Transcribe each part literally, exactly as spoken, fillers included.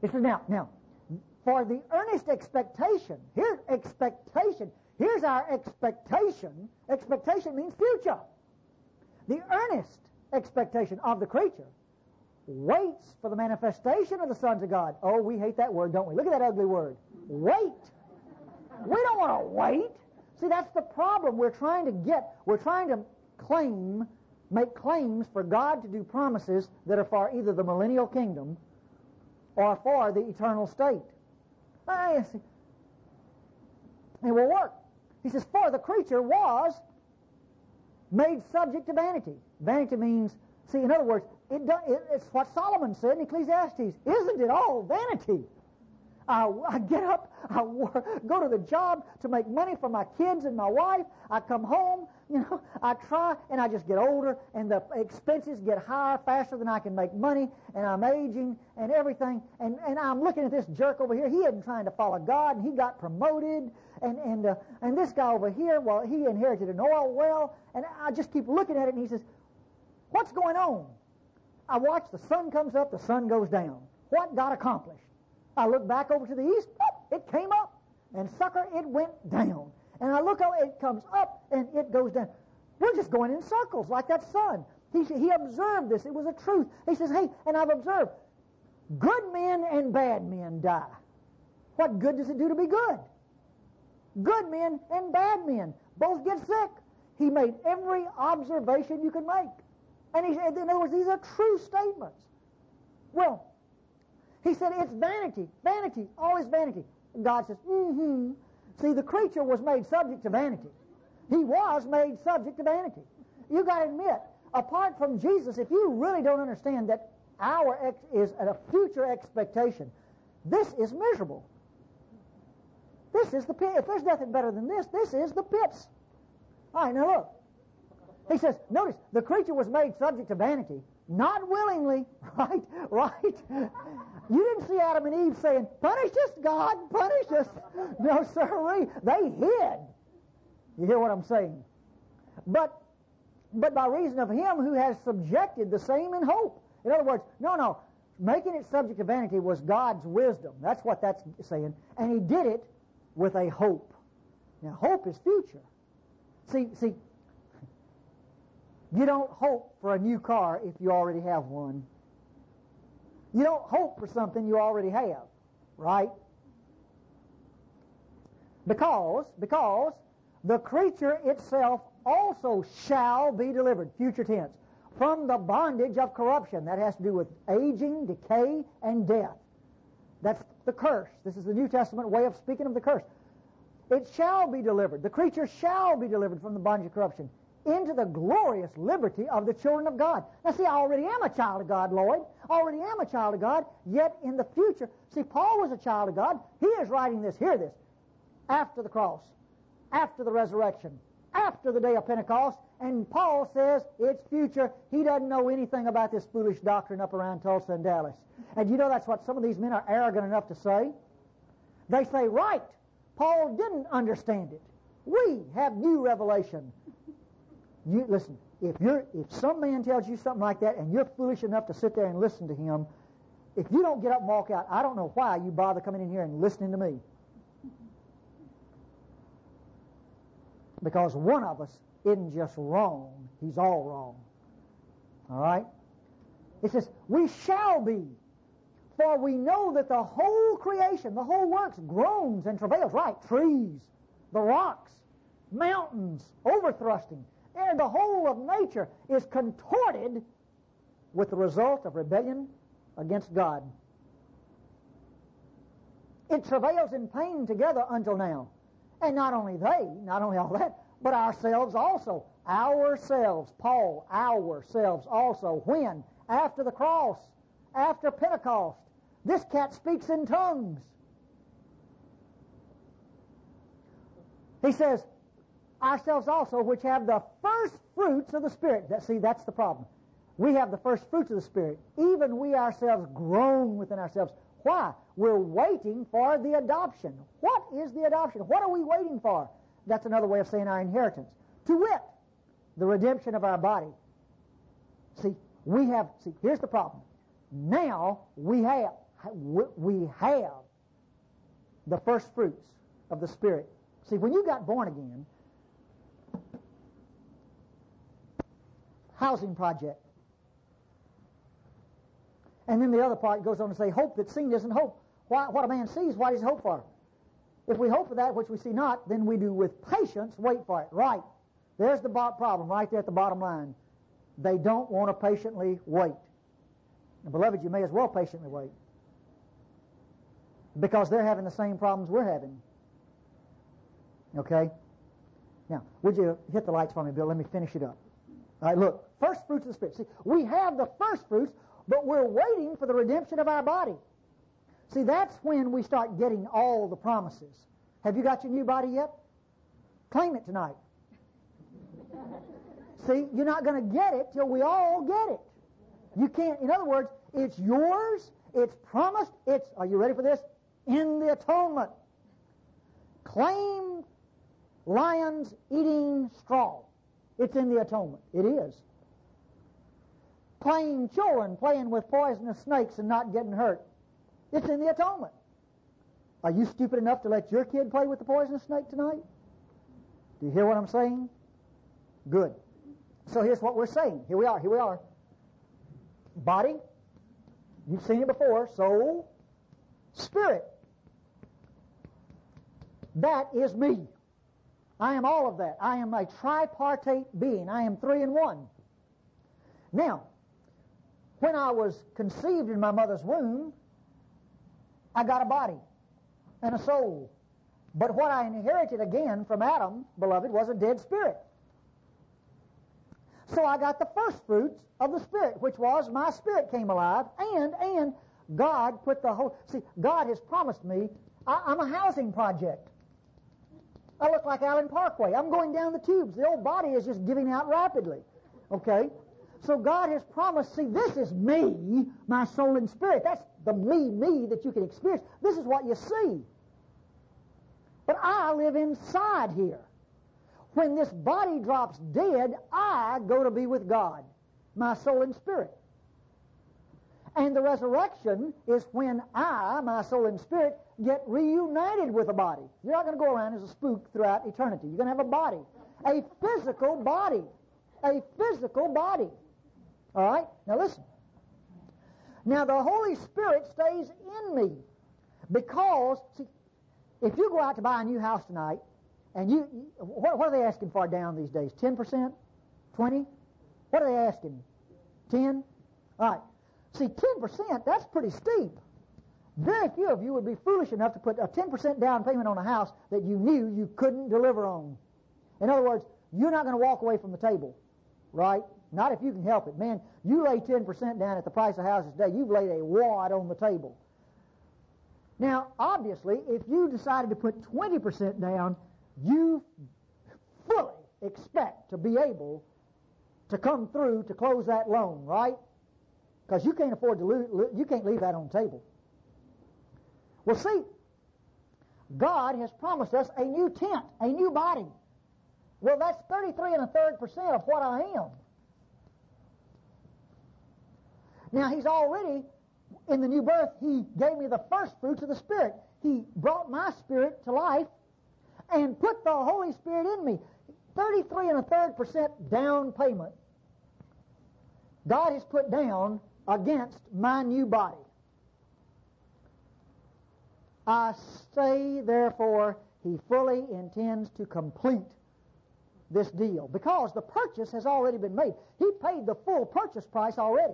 It says, now, now, for the earnest expectation, here's expectation, here's our expectation. Expectation means future. The earnest expectation of the creature waits for the manifestation of the sons of God. Oh, we hate that word, don't we? Look at that ugly word. Wait. We don't want to wait. See, that's the problem. We're trying to get, we're trying to claim, make claims for God to do promises that are for either the millennial kingdom or for the eternal state. Ah, yes. It will work. He says, for the creature was made subject to vanity. Vanity means, see, in other words, it, do, it it's what Solomon said in Ecclesiastes. Isn't it all vanity? I, I get up, I work, go to the job to make money for my kids and my wife. I come home, you know, I try, and I just get older, and the expenses get higher faster than I can make money, and I'm aging and everything. And, and I'm looking at this jerk over here. He isn't trying to follow God, and he got promoted. And and uh, and this guy over here, well, he inherited an oil well. And I just keep looking at it, and he says, what's going on? I watch the sun comes up, the sun goes down. What got accomplished? I look back over to the east, it came up, and sucker, it went down. And I look out, it comes up, and it goes down. We're just going in circles like that sun. He, he observed this. It was a truth. He says, hey, and I've observed, good men and bad men die. What good does it do to be good? Good men and bad men both get sick. He made every observation you could make. And he, in other words, these are true statements. Well, he said, it's vanity, vanity, always vanity. God says, mm-hmm. See, the creature was made subject to vanity. He was made subject to vanity. You got to admit, apart from Jesus, if you really don't understand that our ex is a future expectation, this is miserable. This is the pit. If there's nothing better than this, this is the pits. All right, now look. He says, notice, the creature was made subject to vanity, not willingly, right? Right? You didn't see Adam and Eve saying, punish us, God, punish us. No, sirree. They hid. You hear what I'm saying? But, but by reason of him who has subjected the same in hope. In other words, no, no, making it subject to vanity was God's wisdom. That's what that's saying. And he did it with a hope. Now, hope is future. See, see, you don't hope for a new car if you already have one. You don't hope for something you already have, right? Because, because the creature itself also shall be delivered, future tense, from the bondage of corruption. That has to do with aging, decay, and death. That's the curse. This is the New Testament way of speaking of the curse. It shall be delivered. The creature shall be delivered from the bondage of corruption into the glorious liberty of the children of God. Now see, I already am a child of God, Lloyd. I already am a child of God, yet in the future, see, Paul was a child of God. He is writing this, hear this, after the cross, after the resurrection, after the day of Pentecost, and Paul says it's future. He doesn't know anything about this foolish doctrine up around Tulsa and Dallas. And you know that's what some of these men are arrogant enough to say? They say, right, Paul didn't understand it. We have new revelation. You listen, if you're if some man tells you something like that and you're foolish enough to sit there and listen to him, if you don't get up and walk out, I don't know why you bother coming in here and listening to me. Because one of us isn't just wrong, he's all wrong. All right? It says, we shall be, for we know that the whole creation, the whole works, groans and travails. Right, trees, the rocks, mountains, overthrusting. And the whole of nature is contorted with the result of rebellion against God. It travails in pain together until now. And not only they, not only all that, but ourselves also. Ourselves, Paul, ourselves also. When? After the cross, after Pentecost. This cat speaks in tongues. He says, ourselves also, which have the first fruits of the Spirit. That, see, that's the problem. We have the first fruits of the Spirit. Even we ourselves groan within ourselves. Why? We're waiting for the adoption. What is the adoption? What are we waiting for? That's another way of saying our inheritance. To wit, the redemption of our body. See, we have, see, here's the problem. Now we have. we have the first fruits of the Spirit. See, when you got born again, housing project. And then the other part goes on to say, hope that's seen isn't hope. Why, what a man sees, why does he hope for? If we hope for that which we see not, then we do with patience wait for it. Right. There's the problem right there at the bottom line. They don't want to patiently wait. And beloved, you may as well patiently wait. Because they're having the same problems we're having. Okay? Now, would you hit the lights for me, Bill? Let me finish it up. All right, look. First fruits of the Spirit. See, we have the first fruits, but we're waiting for the redemption of our body. See, that's when we start getting all the promises. Have you got your new body yet? Claim it tonight. See, you're not going to get it till we all get it. You can't, in other words, it's yours, it's promised, it's, are you ready for this? In the atonement. Claim lions eating straw. It's in the atonement. It is. Claim children playing with poisonous snakes and not getting hurt. It's in the atonement. Are you stupid enough to let your kid play with the poisonous snake tonight? Do you hear what I'm saying? Good. So here's what we're saying. Here we are. Here we are. Body. You've seen it before. Soul. Spirit. That is me. I am all of that. I am a tripartite being. I am three in one. Now, when I was conceived in my mother's womb, I got a body and a soul. But what I inherited again from Adam, beloved, was a dead spirit. So I got the first fruits of the Spirit, which was my spirit came alive, and and God put the whole... See, God has promised me, I, I'm a housing project. I look like Allen Parkway. I'm going down the tubes. The old body is just giving out rapidly. Okay? So God has promised, see, this is me, my soul and spirit. That's the me, me that you can experience. This is what you see. But I live inside here. When this body drops dead, I go to be with God, my soul and spirit. And the resurrection is when I, my soul and spirit, get reunited with a body. You're not going to go around as a spook throughout eternity. You're going to have a body. A physical body. A physical body. All right? Now listen. Now the Holy Spirit stays in me because, see, if you go out to buy a new house tonight, and you, what, what are they asking for down these days? ten percent? twenty? What are they asking? ten? All right. See, ten percent, that's pretty steep. Very few of you would be foolish enough to put a ten percent down payment on a house that you knew you couldn't deliver on. In other words, you're not going to walk away from the table, right? Not if you can help it. Man, you lay ten percent down at the price of houses today, you've laid a wad on the table. Now, obviously, if you decided to put twenty percent down, you fully expect to be able to come through to close that loan, right? Because you can't afford to lose, you can't leave that on the table. Well, see, God has promised us a new tent, a new body. Well, that's thirty-three and a third percent of what I am. Now, He's already, in the new birth, He gave me the first fruits of the Spirit. He brought my spirit to life and put the Holy Spirit in me. thirty-three and a third percent down payment God has put down against my new body. I say, therefore, He fully intends to complete this deal because the purchase has already been made. He paid the full purchase price already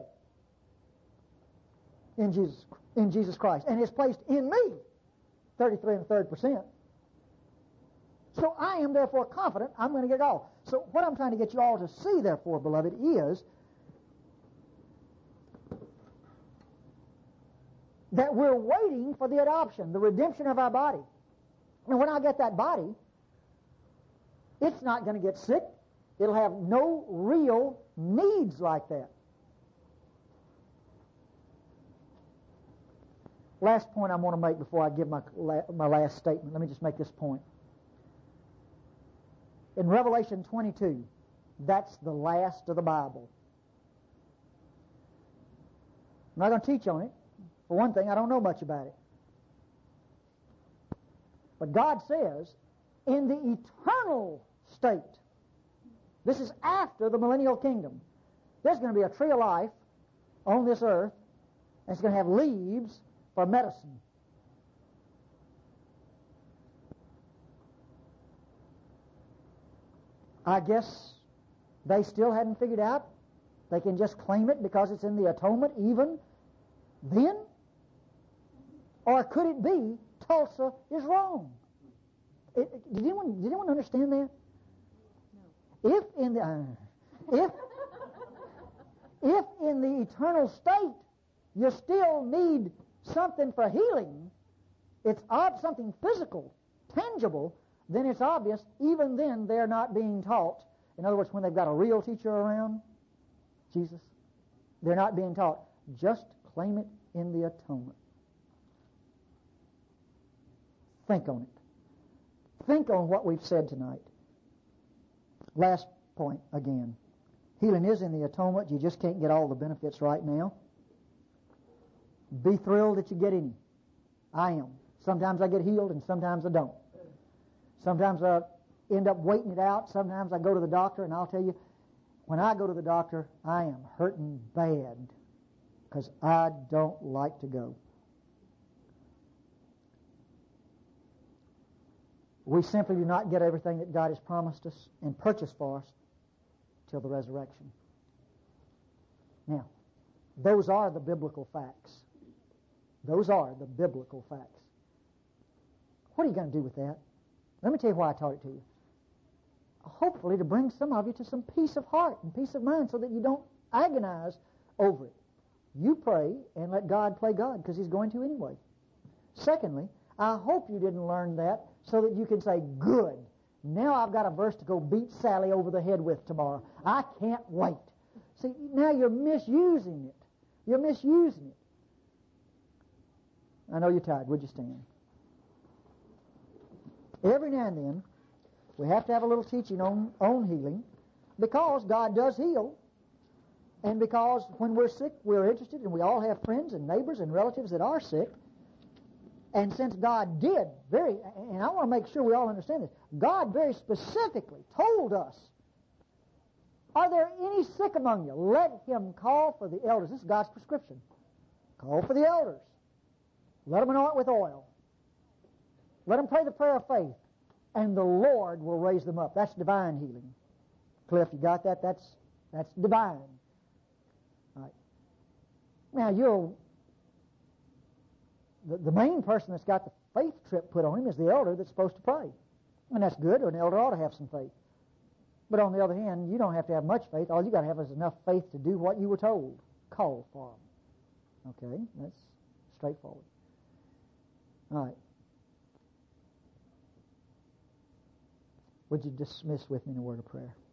in Jesus, in Jesus Christ, and has placed in me thirty-three and a third percent. So I am therefore confident I'm going to get it all. So what I'm trying to get you all to see, therefore, beloved, is that we're waiting for the adoption, the redemption of our body. And when I get that body, it's not going to get sick. It'll have no real needs like that. Last point I want to make before I give my, my last statement. Let me just make this point. In Revelation twenty-two, that's the last of the Bible. I'm not going to teach on it. For one thing, I don't know much about it. But God says, in the eternal state, this is after the millennial kingdom, there's going to be a tree of life on this earth, and it's going to have leaves for medicine. I guess they still hadn't figured out they can just claim it because it's in the atonement even then? Or could it be Tulsa is wrong? It, did anyone did anyone understand that? No. If in the uh, if if in the eternal state you still need something for healing, it's ob- something physical, tangible, then it's obvious even then they're not being taught. In other words, when they've got a real teacher around, Jesus, they're not being taught. Just claim it in the atonement. Think on it. Think on what we've said tonight. Last point again. Healing is in the atonement. You just can't get all the benefits right now. Be thrilled that you get any. I am. Sometimes I get healed and sometimes I don't. Sometimes I end up waiting it out. Sometimes I go to the doctor, and I'll tell you, when I go to the doctor, I am hurting bad because I don't like to go. We simply do not get everything that God has promised us and purchased for us till the resurrection. Now, those are the biblical facts. Those are the biblical facts. What are you going to do with that? Let me tell you why I taught it to you. Hopefully to bring some of you to some peace of heart and peace of mind so that you don't agonize over it. You pray and let God play God because He's going to anyway. Secondly, I hope you didn't learn that so that you can say, good, now I've got a verse to go beat Sally over the head with tomorrow. I can't wait. See, now you're misusing it. You're misusing it. I know you're tired. Would you stand? Every now and then, we have to have a little teaching on, on healing because God does heal, and because when we're sick, we're interested, and we all have friends and neighbors and relatives that are sick. And since God did very, and I want to make sure we all understand this, God very specifically told us, are there any sick among you? Let him call for the elders. This is God's prescription. Call for the elders. Let them anoint with oil. Let them pray the prayer of faith. And the Lord will raise them up. That's divine healing. Cliff, you got that? That's that's divine. All right. Now, you'll... The, the main person that's got the faith trip put on him is the elder that's supposed to pray. And that's good. An elder ought to have some faith. But on the other hand, you don't have to have much faith. All you got to have is enough faith to do what you were told. Call for them. Okay? That's straightforward. All right. Would you dismiss with me in a word of prayer?